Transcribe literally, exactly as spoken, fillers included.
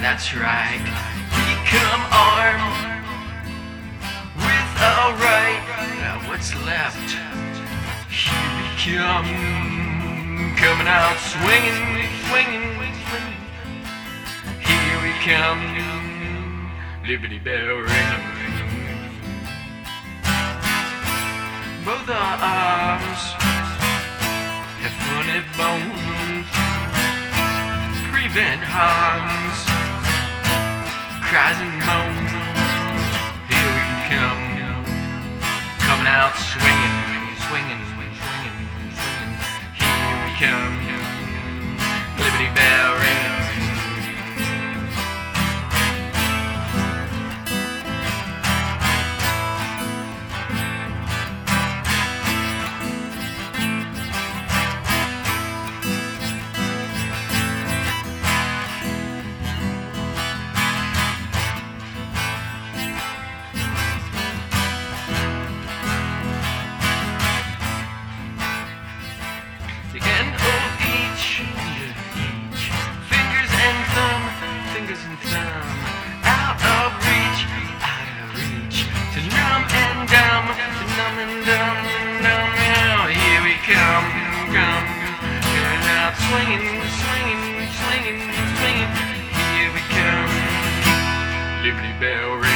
that's right. We come armed with our right. Now what's left? Here we come, coming out swinging, swinging, swinging. Here we come, Liberty Bell ringing. Both our arms have funny bones, prevent harms, cries and moans. Here we come, coming out swinging, swinging, swinging, swinging. Here we come, Liberty Bell ringing. The end of each, each, fingers and thumb, fingers and thumb, out of reach, out of reach, to numb and dumb, to numb and dumb, numb, now here we come, come, coming out swinging, swinging, swinging, swinging, here we come, Liberty Bell ring.